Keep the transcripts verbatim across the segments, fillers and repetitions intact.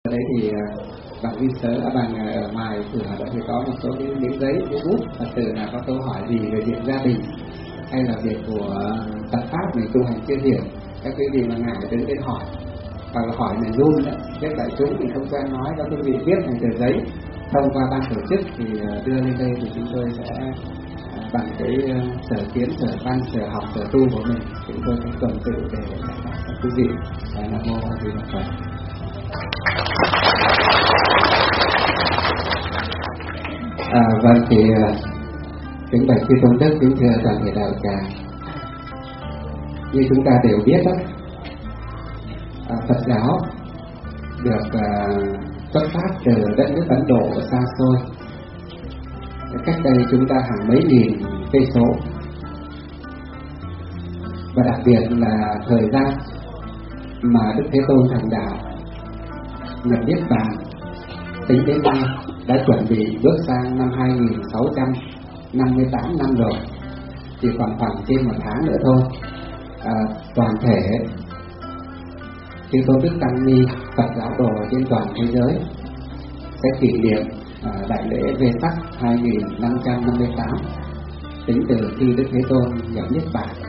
Ở đấy thì bạn ghi sớ ở bàn ở ngoài cửa đó thì có một số cái miếng giấy, cái bút, Phật tử là có câu hỏi gì về việc gia đình hay là việc của Phật pháp mình tu hành chưa hiểu, các quý vị mà ngại đến đến hỏi hoặc là hỏi mình run đấy, biết đại chúng thì không quen nói, các quý vị viết thành tờ giấy thông qua ban tổ chức thì đưa lên đây thì chúng tôi sẽ bằng cái sở kiến, sở văn, sở học, sở tu của mình chúng tôi sẽ tuần tự để giải đáp các quý vị. Nam mô A Di Đà Phật. À, vâng thì kính bạch chư tôn đức, kính thưa toàn thể đạo tràng, như chúng ta đều biết đó, à, Phật giáo được à, xuất phát từ đất nước Ấn Độ xa xôi, cách đây chúng ta hàng mấy nghìn cây số, và đặc biệt là thời gian mà Đức Thế Tôn thành đạo nhập niết bàn tính đến nay đã chuẩn bị bước sang năm hai nghìn sáu trăm năm mươi tám năm rồi, chỉ còn khoảng trên một tháng nữa thôi. À, toàn thể chư tôn đức tăng ni Phật giáo đồ trên toàn thế giới sẽ kỷ niệm à, đại lễ Vesak hai nghìn năm trăm năm mươi tám tính từ khi Đức Thế Tôn nhập niết bàn.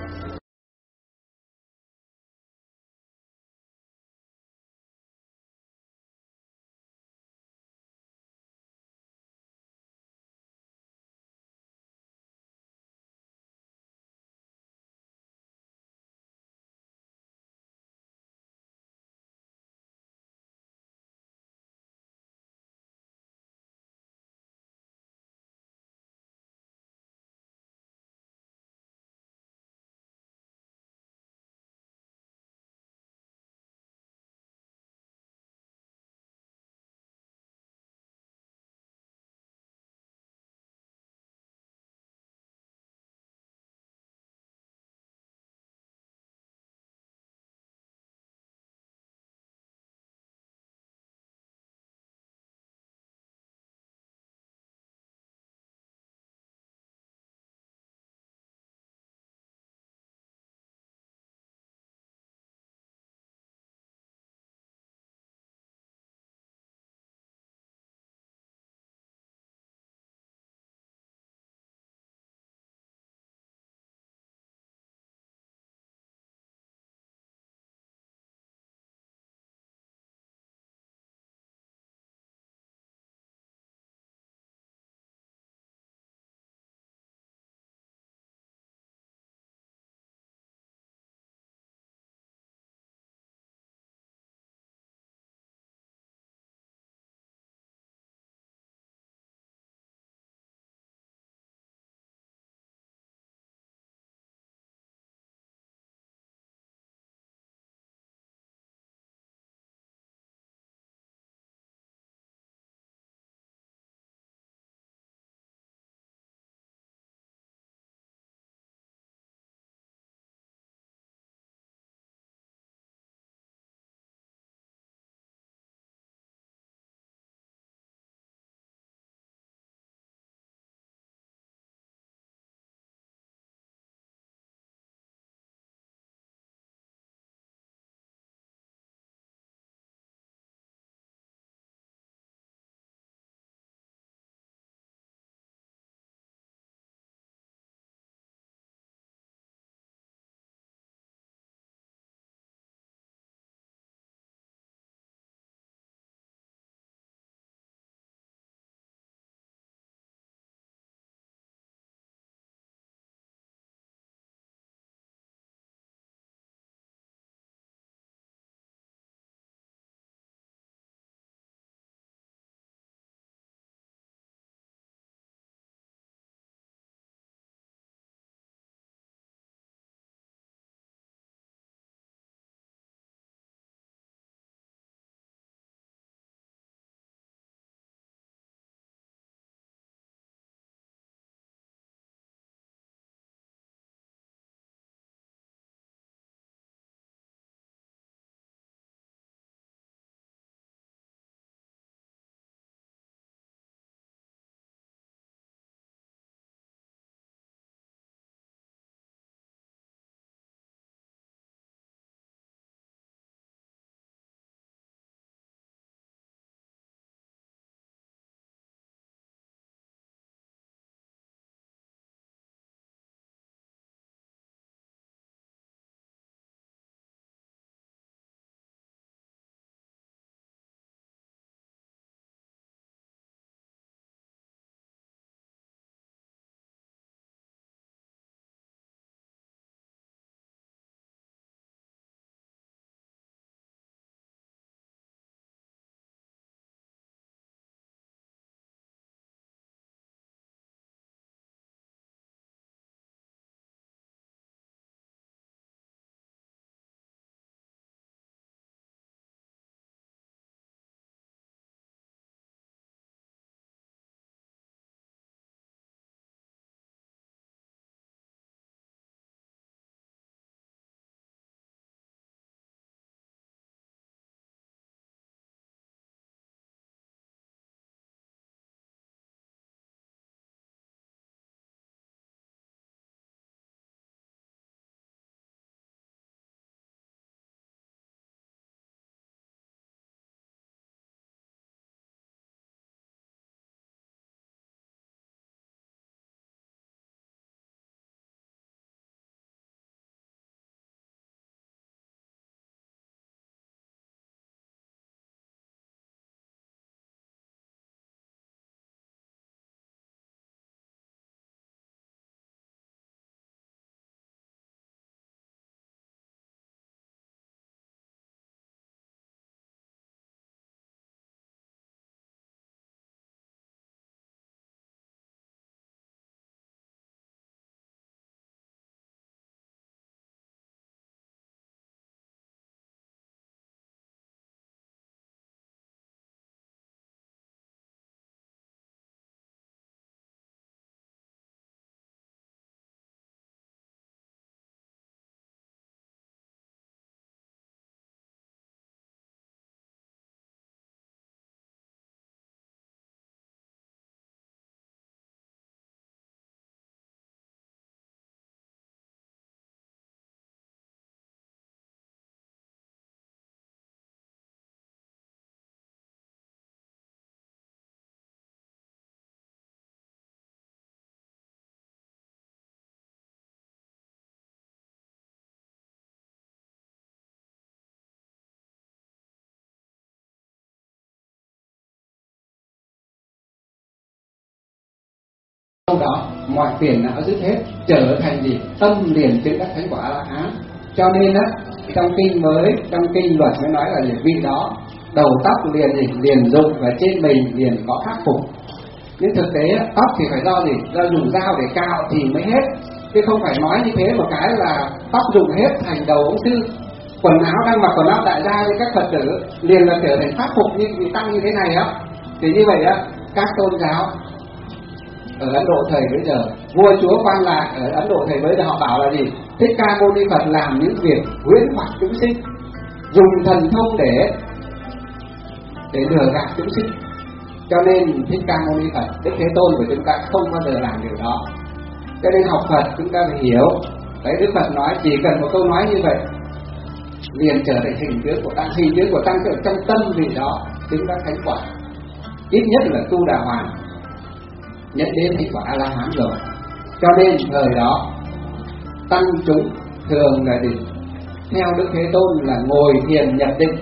sau đó mọi phiền não dứt hết, trở thành gì? Tâm liền chứng đắc thánh quả A La Hán. Cho nên á, trong kinh mới, trong kinh luật mới nói là gì? Vị đó đầu tóc liền gì? Liền rụng và trên mình liền có khắc phục. Nhưng thực tế tóc thì phải do gì? Do dùng dao để cạo thì mới hết, chứ không phải nói như thế một cái là tóc rụng hết thành đầu ông sư. Quần áo đang mặc quần áo đại gia như các Phật tử liền là trở thành khắc phục như vị tăng như thế này á. Thì như vậy á, các tôn giáo ở Ấn Độ thời bấy giờ, vua chúa quan lại ở Ấn Độ thời bấy giờ họ bảo là gì? Thích Ca Mâu Ni Phật làm những việc huyễn hoặc chúng sinh, dùng thần thông để để lừa gạt chúng sinh. Cho nên Thích Ca Mâu Ni Phật, Đức Thế Tôn của chúng ta không bao giờ làm điều đó. Cho nên học Phật chúng ta phải hiểu. Đấy, Đức Phật nói chỉ cần một câu nói như vậy liền trở thành hình tướng của tăng. Hình tướng của tăng ở trong tâm vị đó chứng đắc thánh quả, ít nhất là tu đà hoàn, nhận đến thánh quả A La Hán rồi. Cho nên thời đó tăng chúng thường là gì? Theo Đức Thế Tôn là ngồi thiền nhập định.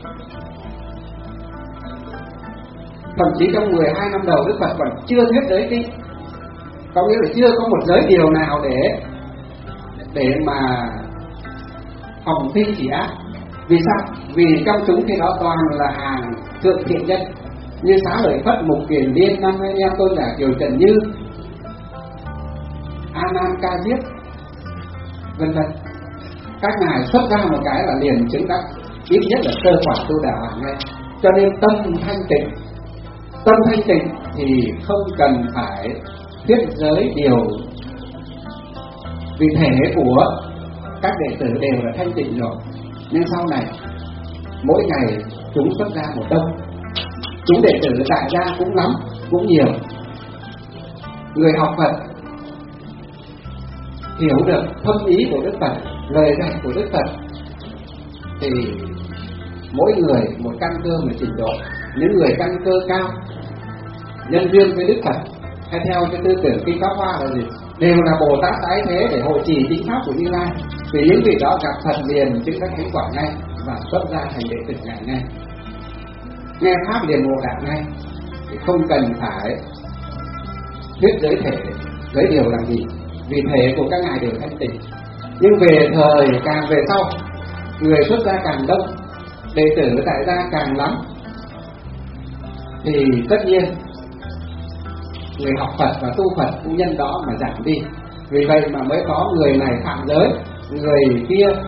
Thậm chí trong mười hai năm đầu Đức Phật còn chưa thuyết giới kinh, có nghĩa là chưa có một giới điều nào để để mà phòng thi chỉ ác. Vì sao? Vì trong chúng khi đó toàn là hàng thượng thiện nhân, như Xá Lợi Phất, Mục Kiền Liên, Năm Anh Em Tôn Giả Kiều Trần Như, A Nan Ca Diếp, vân vân. Các ngài xuất ra một cái là liền chứng đắc ít nhất là sơ quả tu đà hoàn ngay. Cho nên tâm thanh tịnh, tâm thanh tịnh thì không cần phải thuyết giới điều, vì thể của các đệ tử đều là thanh tịnh rồi. Nhưng sau này mỗi ngày chúng xuất ra một đông, chúng đệ tử tại gia cũng lắm, cũng nhiều. Người học Phật hiểu được thâm ý của Đức Phật, lời dạy của Đức Phật thì mỗi người một căn cơ, một trình độ. Những người căn cơ cao, nhân duyên với Đức Phật, hay theo cái tư tưởng kinh Pháp Hoa là gì? Đều là Bồ Tát tái thế để hộ trì chính pháp của Như Lai. Vì những vị đó gặp Phật liền chứng đắc thánh quả ngay và xuất ra thành đệ tử ngài ngay, nghe pháp liền ngộ đạo ngay, thì không cần phải thuyết giới thể, giới điều làm gì, vì thể của các ngài đều thanh tịnh. Nhưng về thời càng về sau, người xuất gia càng đông, đệ tử tại gia càng lắm, thì tất nhiên người học Phật và tu Phật cũng nhân đó mà giảm đi. Vì vậy mà mới có người này phạm giới, người kia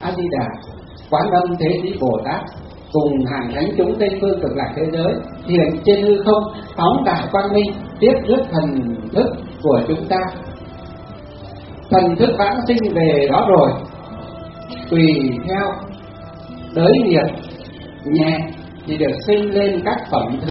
A Di Đà, Quán Âm Thế Chí Bồ Tát cùng hàng thánh chúng tây phương cực lạc thế giới hiện trên hư không, phóng đại quang minh tiếp rước thần thức của chúng ta. Thần thức vãng sinh về đó rồi, tùy theo đới nghiệp nhẹ thì được sinh lên các phẩm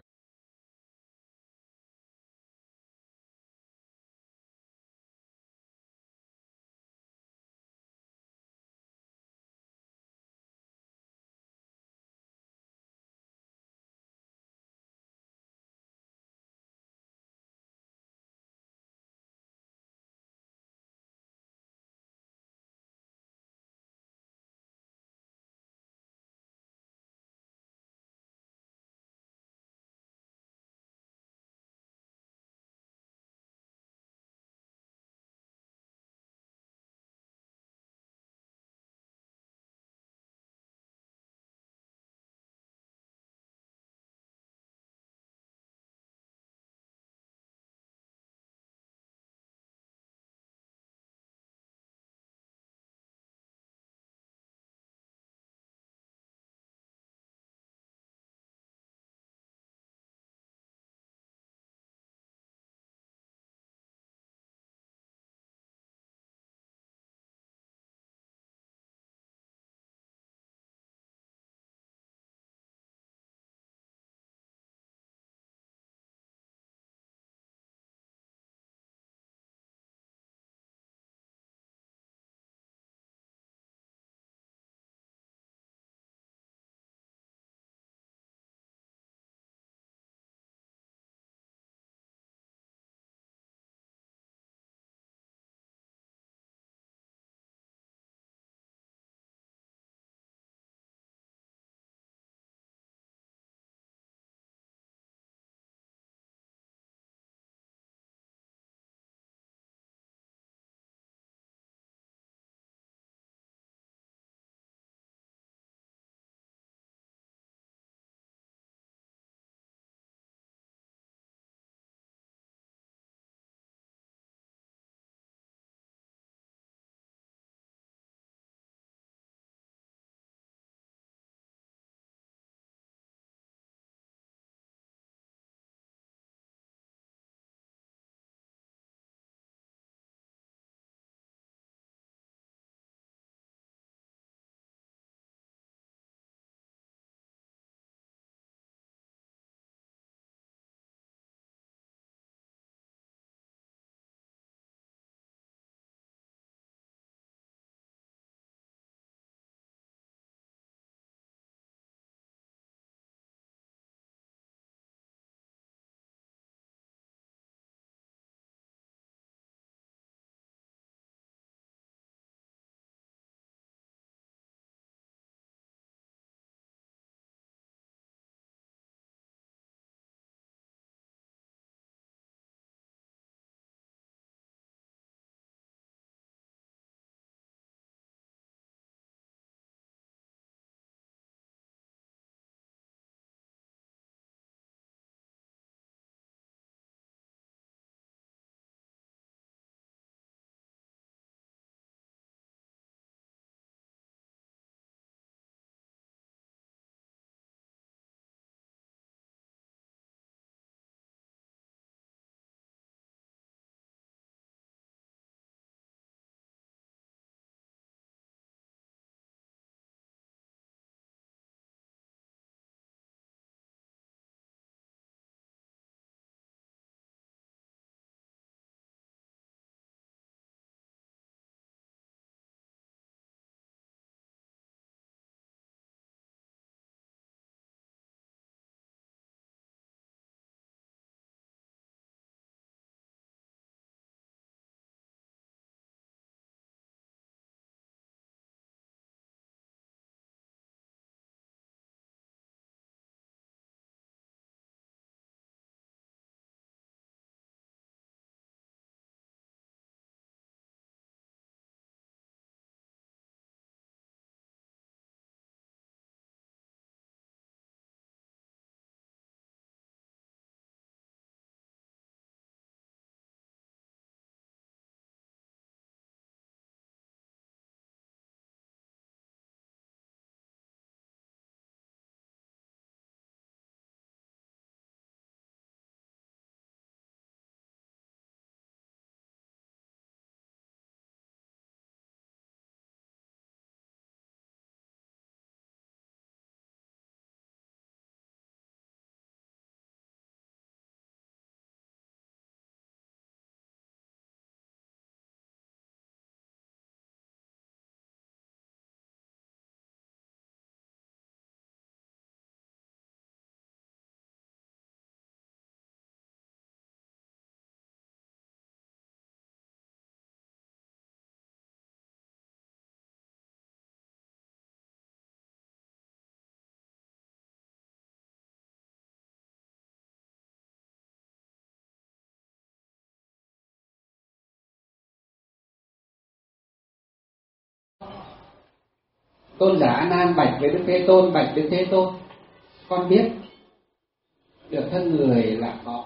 Tôn giả A Nan bạch với Đức Thế Tôn: bạch Đức Thế Tôn, con biết được thân người là khó.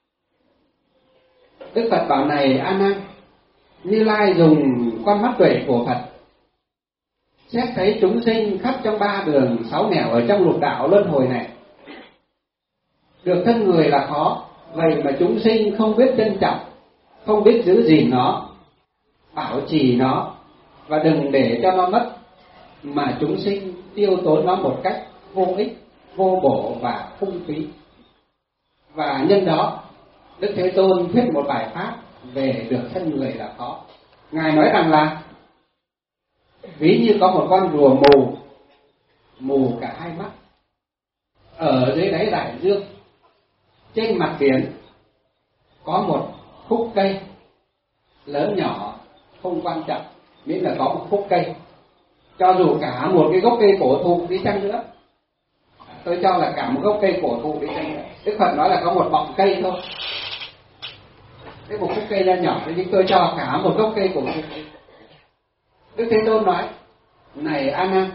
Đức Phật bảo: này A Nan, Như Lai dùng con mắt tuệ của Phật xét thấy chúng sinh khắp trong ba đường sáu nẻo ở trong lục đạo luân hồi này. Được thân người là khó, vậy mà chúng sinh không biết trân trọng, không biết giữ gìn nó, bảo trì nó, và đừng để cho nó mất, mà chúng sinh tiêu tốn nó một cách vô ích, vô bổ và phung phí. Và nhân đó, Đức Thế Tôn thuyết một bài pháp về được thân người là khó. Ngài nói rằng là ví như có một con rùa mù, mù cả hai mắt, ở dưới đáy đại dương, trên mặt biển có một khúc cây lớn nhỏ không quan trọng, miễn là có một khúc cây. Cho dù cả một cái gốc cây cổ thụ đi chăng nữa, tôi cho là cả một gốc cây cổ thụ đi chăng nữa, Đức Phật nói là có một bọng cây thôi, cái một khúc cây ra nhỏ, nhưng tôi cho cả một gốc cây cổ thụ. Đức Thế Tôn nói: này A Nan,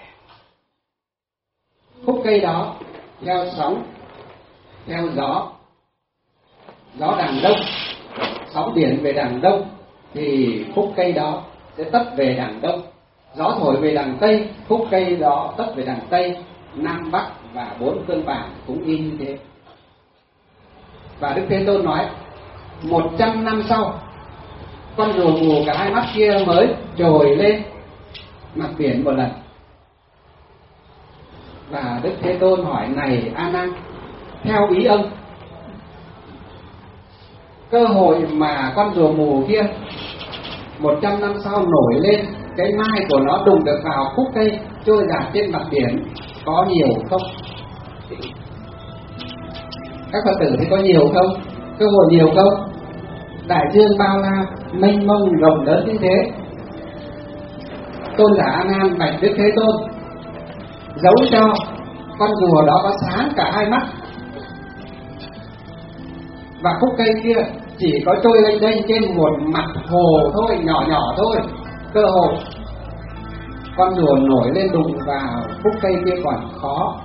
khúc cây đó theo sóng, theo gió, gió đằng đông, sóng biển về đằng đông, thì khúc cây đó sẽ tất về đằng đông. Gió thổi về đằng tây, khúc cây đó tất về đằng tây. Nam Bắc và bốn phương bản cũng y như thế. Và Đức Thế Tôn nói: một trăm năm sau, con rùa mù cả hai mắt kia mới trồi lên mặt biển một lần. Và Đức Thế Tôn hỏi: này A Nan, theo ý ông, cơ hội mà con rùa mù kia một trăm năm sau nổi lên, cái mai của nó đụng được vào khúc cây trôi dạt trên mặt biển có nhiều không? Các Phật tử thì có nhiều không? Cơ hội nhiều không? Đại dương bao la mênh mông rộng lớn như thế. Tôn giả A Nan bạch Đức Thế Tôn: dẫu cho con rùa đó có sáng cả hai mắt, và khúc cây kia chỉ có trôi lênh đênh trên một mặt hồ thôi, nhỏ nhỏ thôi, cơ hội con rùa nổi lên đụng vào khúc cây kia còn khó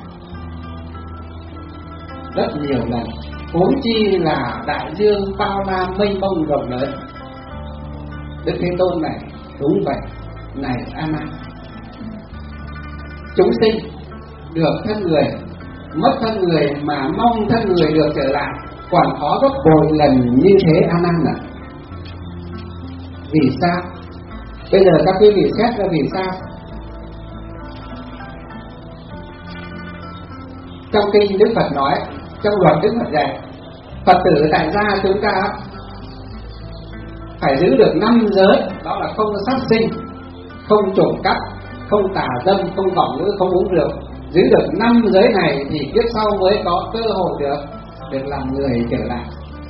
rất nhiều lần, huống chi là đại dương bao la mênh mông rộng lớn. Đức Thế Tôn này: đúng vậy, này A Nan, chúng sinh được thân người, mất thân người mà mong thân người được trở lại còn khó gấp bội lần như thế A Nan ạ. Vì sao? Bây giờ các quý vị xét ra vì sao. Trong kinh Đức Phật nói, trong luật Đức Phật dạy, Phật tử tại gia chúng ta phải giữ được năm giới, đó là không sát sinh, không trộm cắp, không tà dâm, không vọng ngữ, không uống rượu. Giữ được năm giới này thì kiếp sau mới có cơ hội được được làm người trở lại.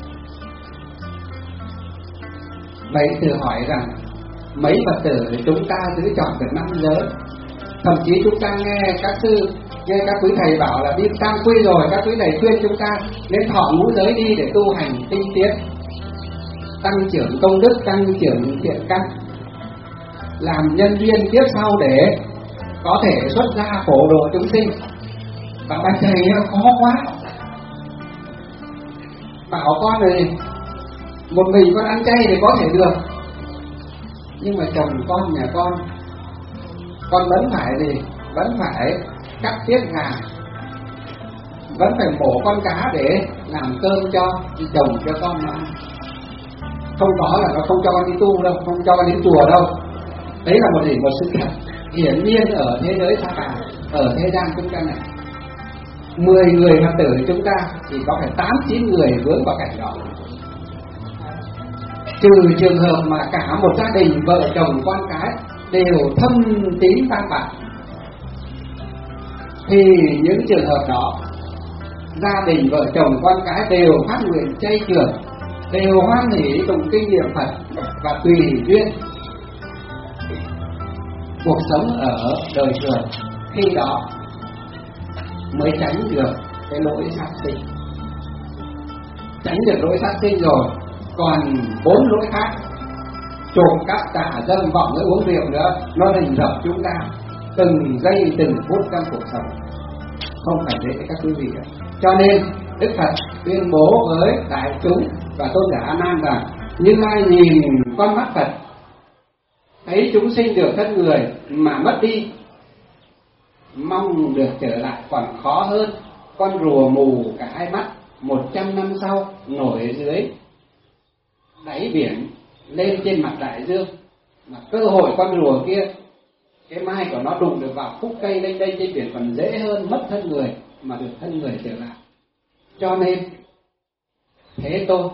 Vậy thử hỏi rằng mấy Phật tử chúng ta giữ chọn được năm giới, thậm chí chúng ta nghe các sư, nghe các quý thầy bảo là đi tam quy rồi, các quý thầy khuyên chúng ta nên thọ ngũ giới đi để tu hành tinh tiến, tăng trưởng công đức, tăng trưởng thiện căn, làm nhân duyên kiếp sau để có thể xuất gia phổ độ chúng sinh. Và bạch thầy khó quá, bảo con rồi một mình con ăn chay thì có thể được, nhưng mà chồng con, nhà con con vẫn phải gì, vẫn phải cắt tiết gà, vẫn phải mổ con cá để làm cơm cho chồng cho con nó ăn. Không có là nó không cho con đi tu đâu, không cho con đi chùa đâu. Đấy là một gì, một sự thật hiển nhiên ở thế giới sa bà, ở thế gian chúng ta này. Mười người Phật tử chúng ta chỉ có phải tám chín người vướng vào cảnh đó. Trừ trường hợp mà cả một gia đình vợ chồng con cái đều thâm tín tam bảo, thì những trường hợp đó gia đình vợ chồng con cái đều phát nguyện chay trường, đều hoan hỷ tụng kinh niệm Phật và tùy duyên cuộc sống ở đời thường, khi đó mới tránh được cái lỗi sát sinh. Tránh được lỗi sát sinh rồi, còn bốn lỗi khác, trộm cắp, tà dâm, vọng ngữ, uống rượu nữa, nó rình rập chúng ta, từng giây từng phút trong cuộc sống, không phải dễ với các quý vị cả. Cho nên Đức Phật tuyên bố với đại chúng và tôn giả A Nan rằng: Như Lai nhìn con mắt Phật, thấy chúng sinh được thân người mà mất đi, mong được trở lại còn khó hơn con rùa mù cả hai mắt một trăm năm sau nổi dưới đáy biển lên trên mặt đại dương, mà cơ hội con rùa kia cái mai của nó đụng được vào khúc cây lên đây trên biển còn dễ hơn mất thân người mà được thân người trở lại. Cho nên Thế Tôn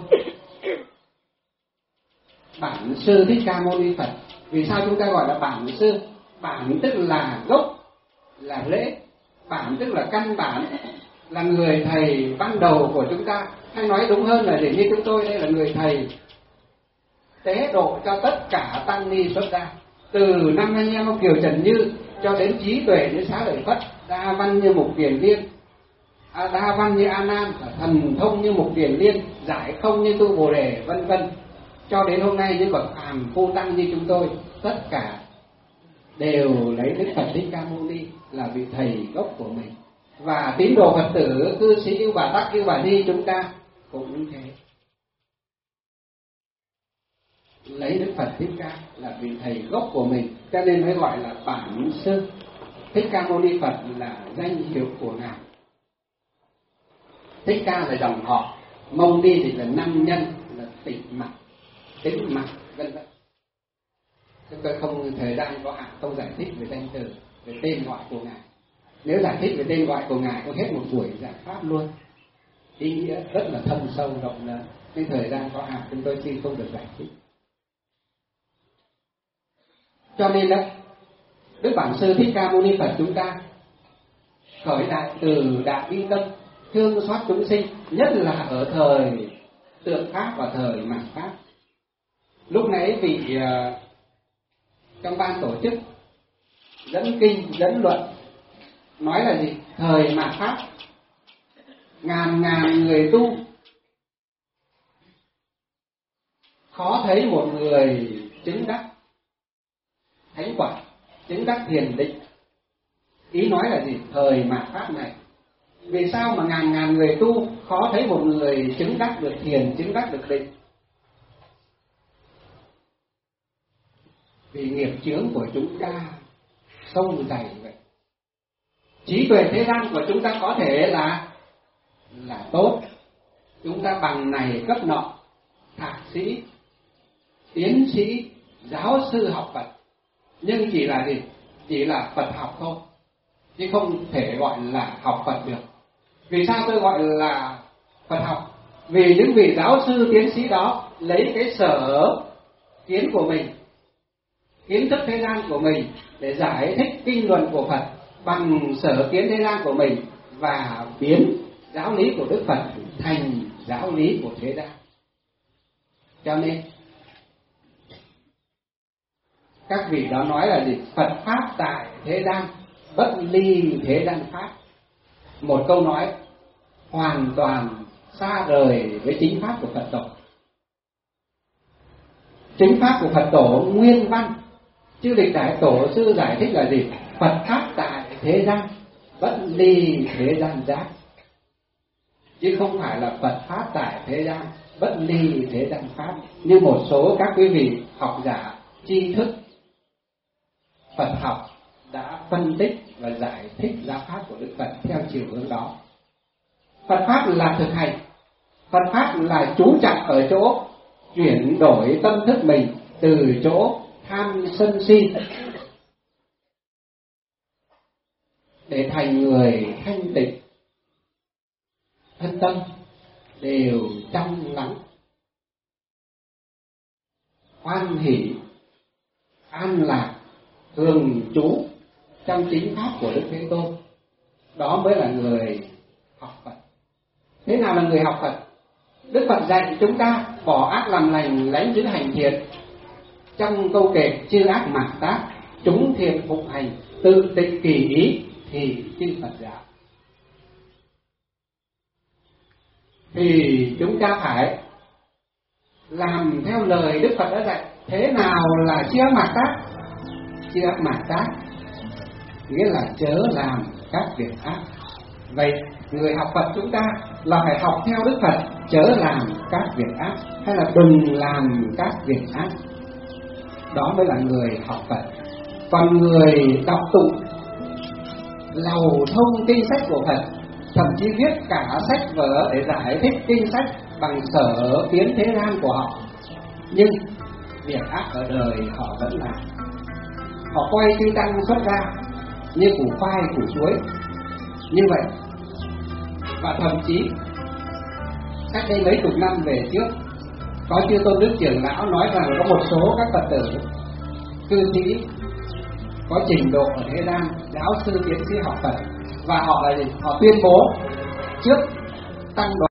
Bản Sư Thích Ca Mâu Ni Phật, vì sao chúng ta gọi là bản sư? Bản tức là gốc, là rễ. Bản tức là căn bản, là người thầy ban đầu của chúng ta. Hay nói đúng hơn là để như chúng tôi đây là người thầy tế độ cho tất cả tăng ni xuất gia, từ năm anh em ông Kiều Trần Như cho đến trí tuệ như Xá Lợi Phất, đa văn như Mục Kiền Liên, à, đa văn như A Nan, thần thông như Mục Kiền Liên, giải không như Tu Bồ Đề, vân vân, cho đến hôm nay những bậc phàm phu tăng như chúng tôi, tất cả đều lấy Đức Phật Thích Ca Mâu Ni là vị thầy gốc của mình. Và tín đồ Phật tử, cư sĩ Yêu Bà Tắc, Yêu Bà Ni chúng ta cũng như thế, lấy Đức Phật Thích Ca là vị thầy gốc của mình, cho nên mới gọi là bản sư. Thích Ca Mâu Ni Phật là danh hiệu của ngài. Thích Ca là dòng họ, Mâu Ni thì là năng nhân, là tịnh mặt, tính mặt, vân vân. Chúng tôi không thời gian có hạn không giải thích về danh từ, về tên gọi của ngài. Nếu giải thích về tên gọi của ngài có hết một buổi giảng pháp luôn, ý nghĩa rất là thâm sâu rộng lớn, nhưng thời gian có hạn chúng tôi xin không được giải thích. Cho nên đó, Đức Bản Sư Thích Ca Mâu Ni Phật chúng ta khởi đại từ đại bi tâm, thương xót chúng sinh, nhất là ở thời Tượng Pháp và thời Mạt Pháp. Lúc nãy vị uh, trong ban tổ chức dẫn kinh dẫn luận nói là gì? Thời Mạt Pháp ngàn ngàn người tu, khó thấy một người chứng đắc thánh quả, chứng đắc thiền định. Ý nói là gì? Thời Mạt Pháp này, vì sao mà ngàn ngàn người tu khó thấy một người chứng đắc được thiền, chứng đắc được định? Vì nghiệp chướng của chúng ta sâu dày vậy. Trí tuệ thế gian của chúng ta có thể là là tốt, chúng ta bằng này cấp nọ, thạc sĩ, tiến sĩ, giáo sư học Phật, nhưng chỉ là gì? Chỉ là Phật học thôi, chứ không thể gọi là học Phật được. Vì sao tôi gọi là Phật học? Vì những vị giáo sư tiến sĩ đó lấy cái sở kiến của mình, kiến thức thế gian của mình để giải thích kinh luận của Phật bằng sở kiến thế gian của mình, và biến giáo lý của Đức Phật thành giáo lý của thế gian. Cho nên các vị đó nói là gì? Phật pháp tại thế gian, bất ly thế gian pháp. Một câu nói hoàn toàn xa rời với chính pháp của Phật tổ. Chính pháp của Phật tổ nguyên văn, chư lịch đại tổ sư giải thích là gì? Phật pháp tại thế gian, bất ly thế gian giác, chứ không phải là Phật pháp tại thế gian, bất ly thế gian pháp như một số các quý vị học giả tri thức Phật học đã phân tích và giải thích giáo pháp của Đức Phật theo chiều hướng đó. Phật pháp là thực hành, Phật pháp là chú trọng ở chỗ chuyển đổi tâm thức mình từ chỗ tham sân si để thành người thanh tịnh, thân tâm đều trong lắng, hoan hỷ, an lạc, thường trú trong chính pháp của Đức Thế Tôn. Đó mới là người học Phật. Thế nào là người học Phật? Đức Phật dạy chúng ta bỏ ác làm lành, lãnh giữ hành thiện. Trong câu kệ chư ác mạt tác, chúng thiện phục hành, tự tịnh kỳ ý thì chư Phật giáo. Thì chúng ta phải làm theo lời Đức Phật đã dạy. Thế nào là chư ác mạt tác? Chư ác mạt tác nghĩa là chớ làm các việc ác. Vậy người học Phật chúng ta là phải học theo Đức Phật, chớ làm các việc ác, hay là đừng làm các việc ác. Đó mới là người học Phật. Còn người đọc tụng lầu thông kinh sách của Phật, thậm chí viết cả sách vở để giải thích kinh sách bằng sở kiến thế gian của họ, nhưng việc ác ở đời họ vẫn làm. Họ quay kinh tăng xuất ra như củ khoai củ chuối như vậy. Và thậm chí cách đây mấy chục năm về trước, có chư Tôn Đức Trưởng Lão nói rằng có một số các Phật tử cư sĩ có trình độ ở thế gian, giáo sư tiến sĩ học Phật, và họ là gì? Họ tuyên bố trước tăng đoàn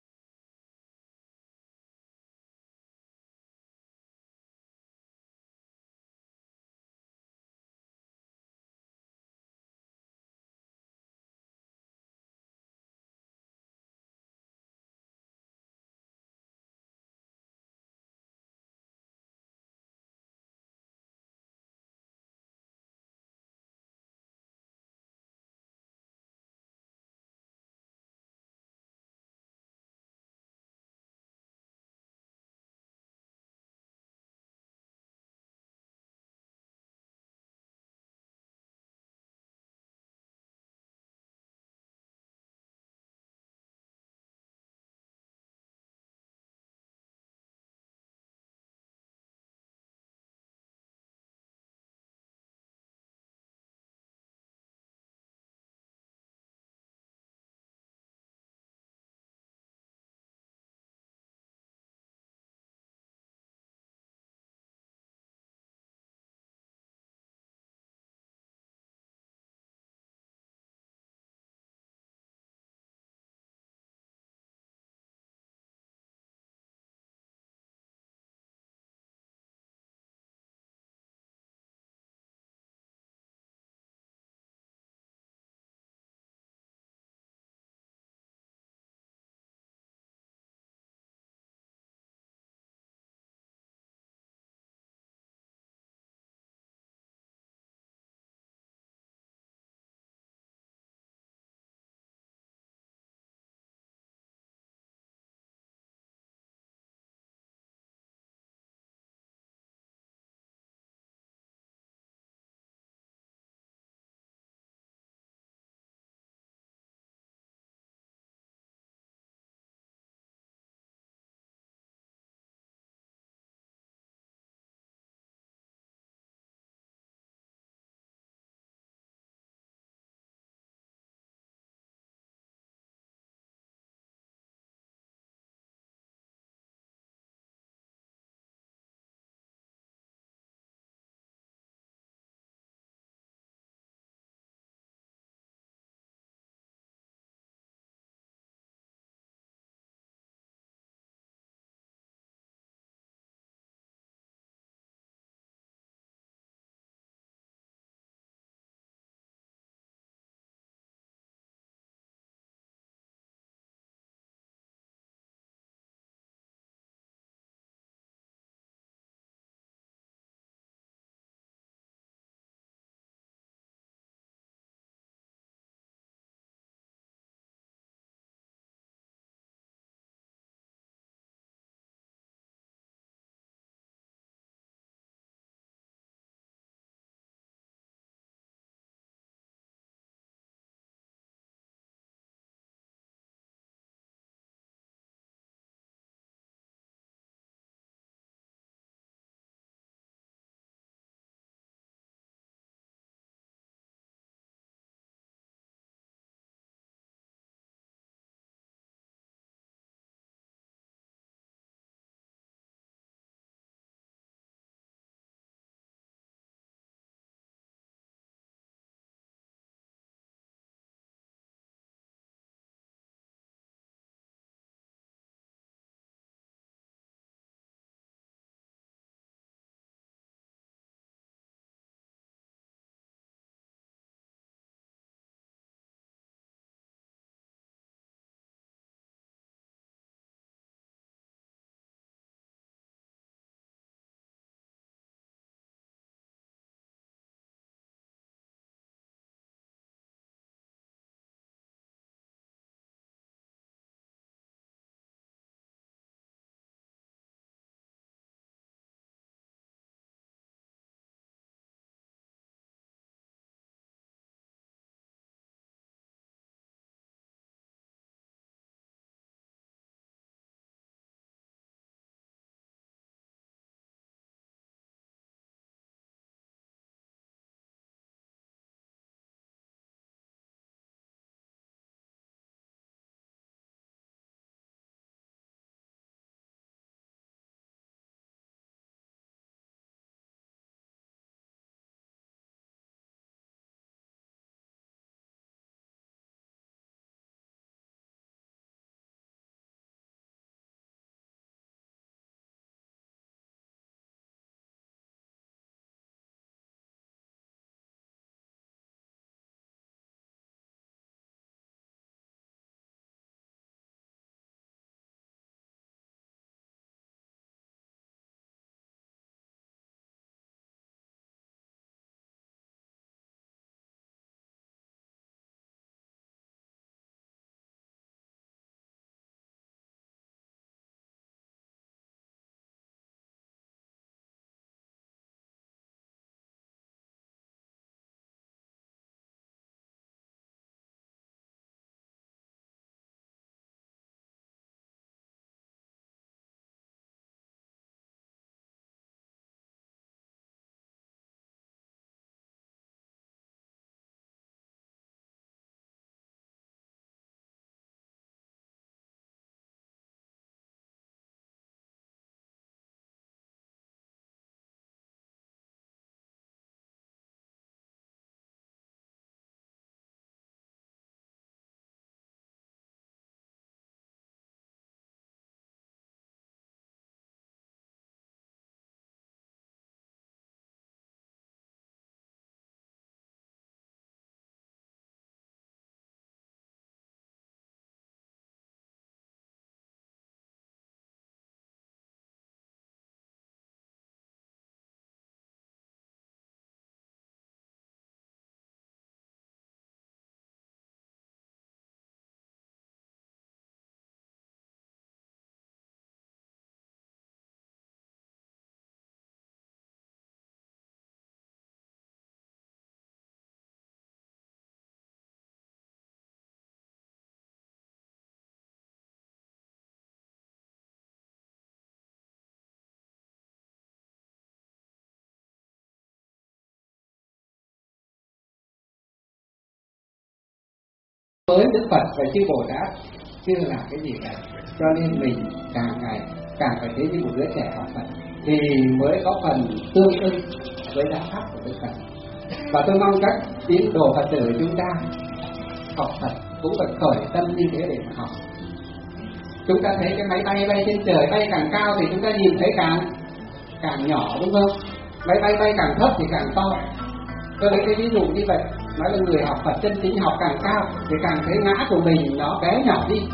với Đức Phật và chư Bồ Tát chưa là cái gì cả, cho nên mình càng ngày càng phải thấy như một đứa trẻ học Phật thì mới có phần tương ưng với đạo pháp của Đức Phật. Và tôi mong các tín đồ Phật tử chúng ta học Phật cũng phải khởi tâm như thế để mà học. Chúng ta thấy cái máy bay bay trên trời bay càng cao thì chúng ta nhìn thấy càng càng nhỏ, đúng không? Máy bay bay càng thấp thì càng to. Tôi lấy cái ví dụ như vậy, nói là người học Phật chân chính học càng cao thì càng thấy ngã của mình nó bé nhỏ đi.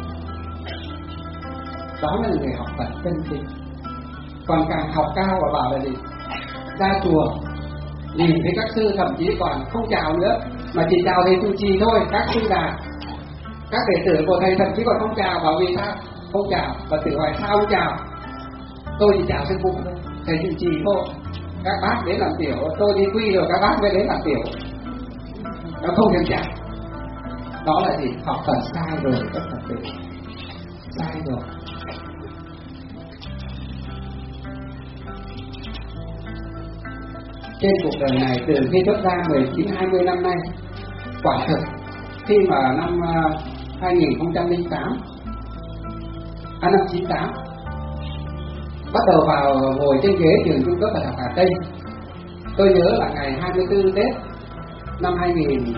Đó là người học Phật chân chính. Còn càng học cao và bảo là gì? Ra chùa nhìn thấy các sư thậm chí còn không chào nữa, mà chỉ chào thầy trụ trì thôi, các sư già, các đệ tử của thầy thậm chí còn không chào. Bảo vì sao không chào? Và tự hỏi sao không chào? Tôi chỉ chào sư phụ thôi, thầy trụ trì thôi, các bác đến làm tiểu, tôi đi quy rồi các bác mới đến làm tiểu. Nó không thèm chào. Đó là gì? Học Phật sai rồi các Phật tử, sai rồi. Trên cuộc đời này từ khi xuất ra mười chín hai mươi năm nay, quả thực khi mà năm hai nghìn không trăm lẻ tám, à năm chín tám bắt đầu vào ngồi trên ghế trường trung cấp Phật học Hà Tây. Tôi nhớ là ngày hai mươi tư Tết năm hai nghìn,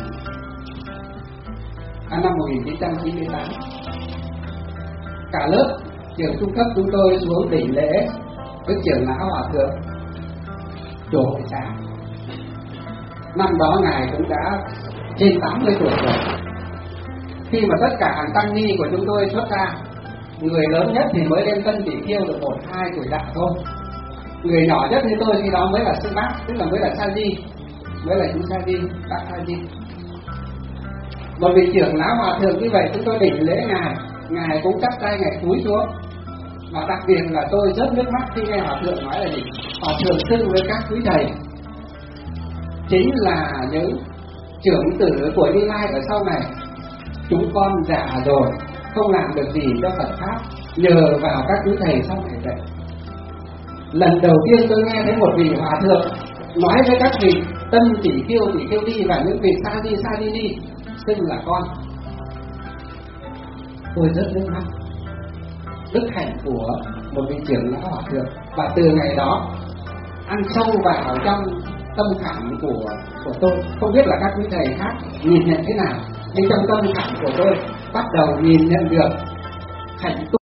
à, năm một nghìn chín trăm chín mươi tám, cả lớp trường trung cấp chúng tôi xuống đỉnh lễ với trưởng lão hòa thượng chùa Hội Xá. Năm đó ngài cũng đã trên tám mươi tuổi rồi. Khi mà tất cả hàng tăng ni của chúng tôi xuất ra, người lớn nhất thì mới lên Tân Tỷ Kiêu được một hai tuổi đạo thôi. Người nhỏ nhất như tôi khi đó mới là sư bác, tức là mới là sa di, mới là chú sa di, bác sa di. Một vị trưởng lão hòa thượng như vậy chúng tôi đỉnh lễ ngài, ngài cũng chắp tay ngài cúi xuống. Và đặc biệt là tôi rất nước mắt khi nghe hòa thượng nói là gì? Hòa thượng xưng với các quý thầy chính là những trưởng tử của Như Lai ở sau này. Chúng con già rồi, không làm được gì cho Phật pháp, nhờ vào các quý thầy sau này vậy. Lần đầu tiên tôi nghe thấy một vị hòa thượng nói với các vị Tân Tỷ Kiêu, Tỷ Kiêu đi và những vị sa di, sa di đi xưng là con. Tôi rất nước mắt đức hạnh của một vị trưởng lão hòa thượng. Và từ ngày đó ăn sâu vào trong tâm khảm của của tôi. Không biết là các quý thầy khác nhìn nhận thế nào, nhưng trong tâm khảm của tôi bắt đầu nhìn nhận được hạnh tu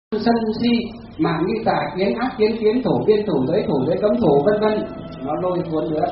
sân si, mạn nghi tà kiến, ác kiến, kiến thủ, biên thủ, giới thủ, giới cấm thủ, vân vân, nó lôi cuốn nữa.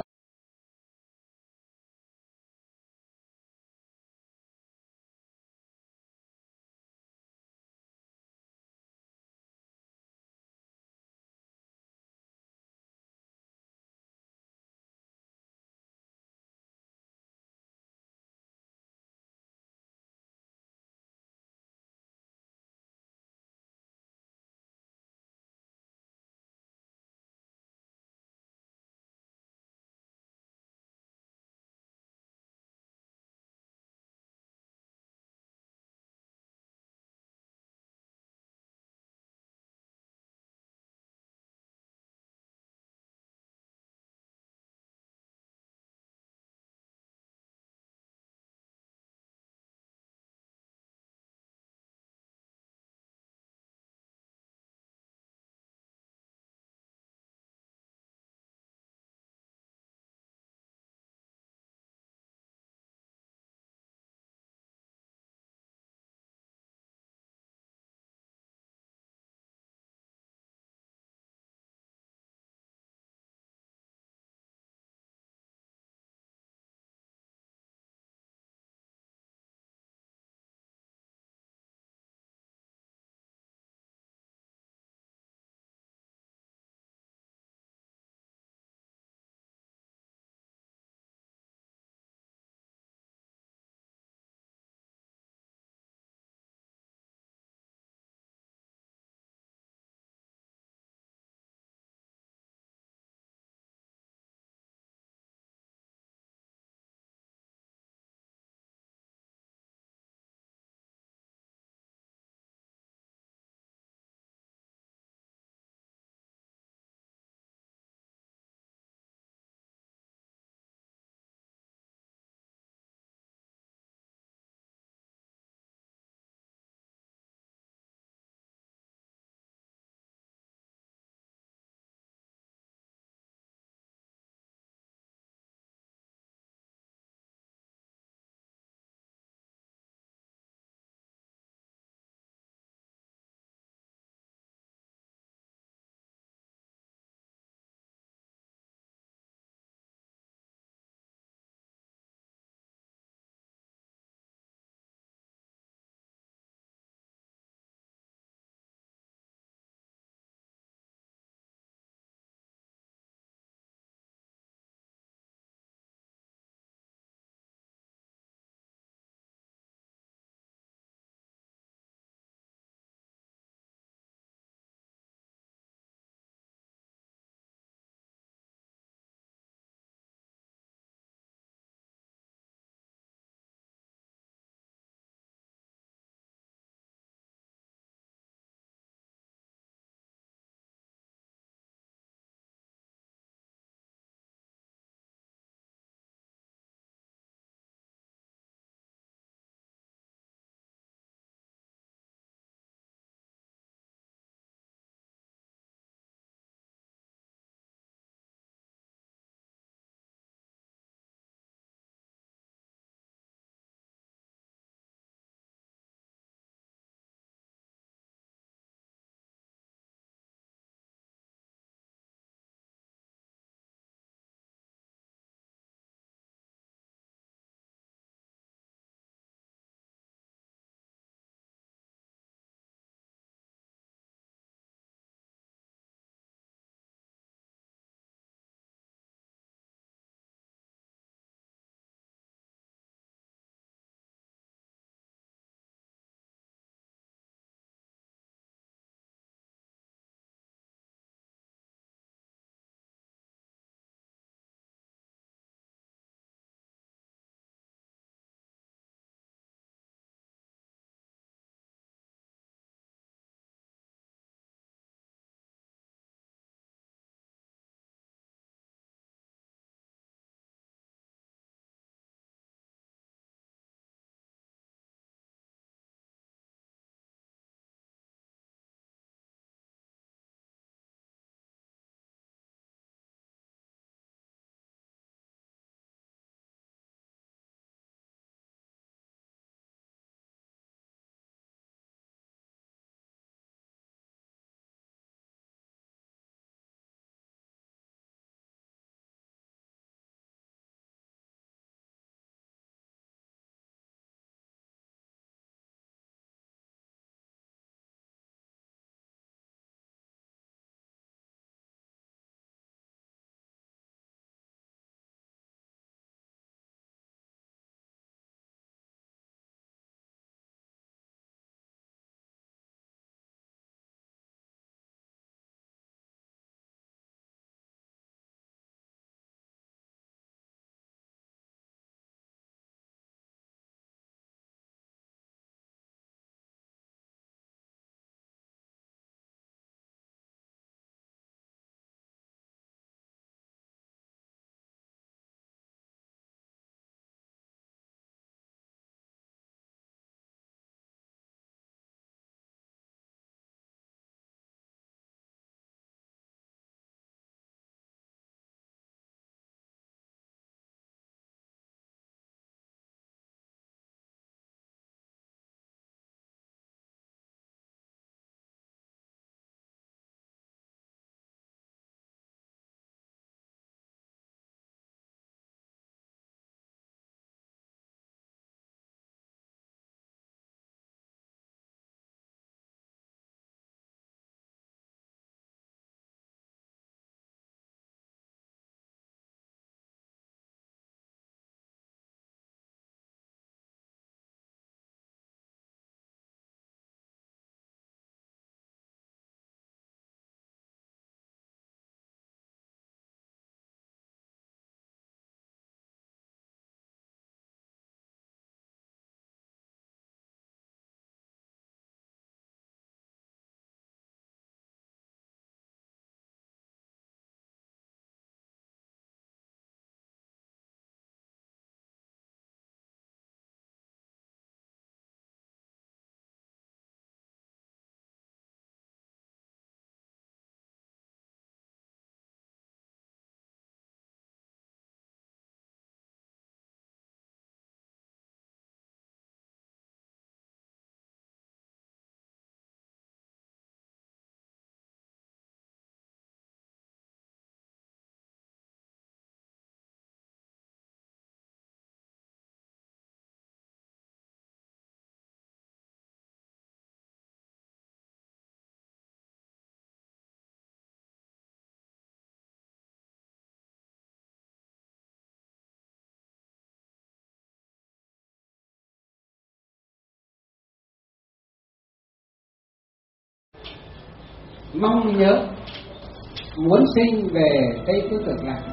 mong nhớ muốn sinh về Tây Phương Cực Lạc,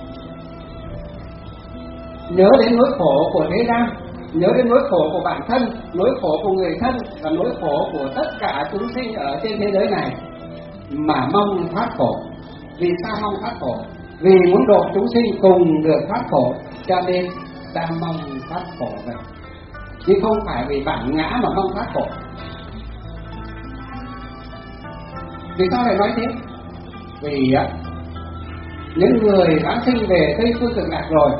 nhớ đến nỗi khổ của thế gian, nhớ đến nỗi khổ của bản thân, nỗi khổ của người thân và nỗi khổ của tất cả chúng sinh ở trên thế giới này mà mong thoát khổ. Vì sao mong thoát khổ? Vì muốn độ chúng sinh cùng được thoát khổ, cho nên ta mong thoát khổ vậy, chứ không phải vì bản ngã mà mong thoát khổ. Vì sao lại nói thế? Vì á, những người đã sinh về Tây Phương Cực Lạc rồi,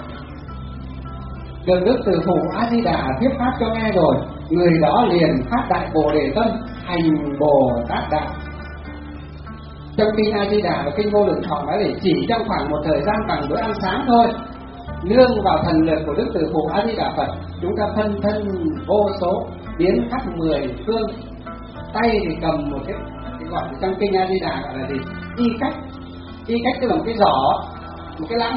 được Đức Từ Phụ A Di Đà thuyết pháp cho nghe rồi, người đó liền phát đại Bồ Đề tâm, hành Bồ Tát đạo. Trong kinh A Di Đà và kinh Vô Lượng Thọ nói để chỉ trong khoảng một thời gian bằng bữa ăn sáng thôi, nương vào thần lực của Đức Từ Phụ A Di Đà Phật, chúng ta phân thân vô số, biến khắp mười phương. Tay thì cầm một cái, cái gọi trong kinh A Di Đà gọi là gì? Y cách. Y cách tức là một cái giỏ, một cái lãng